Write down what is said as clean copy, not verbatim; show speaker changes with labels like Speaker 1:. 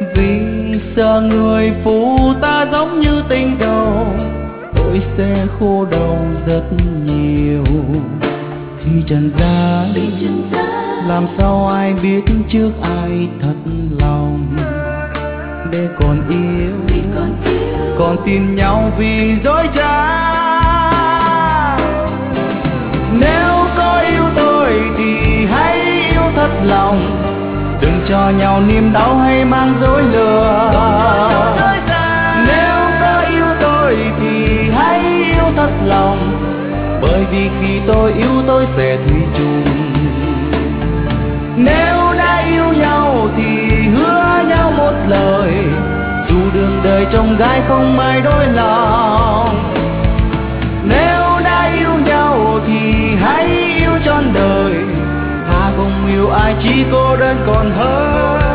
Speaker 1: Vì sợ người phụ ta giống như tình đầu, tôi sẽ khô đầu rất nhiều. Thì trần gian làm sao ai biết trước ai thật lòng, để còn yêu còn tin nhau vì dối trá. Nếu có yêu tôi thì hãy yêu thật lòng, đừng cho nhau niềm đau hay mang dối lừa. Nếu có yêu tôi thì hãy yêu thật lòng, bởi vì khi tôi yêu tôi sẽ thủy chung. Nếu đã yêu nhau thì hứa nhau một lời, dù đường đời trông gai không ai đổi lòng. Nếu đã yêu nhau thì hãy yêu trọn đời, thà không yêu ai chỉ cô đơn còn hơn.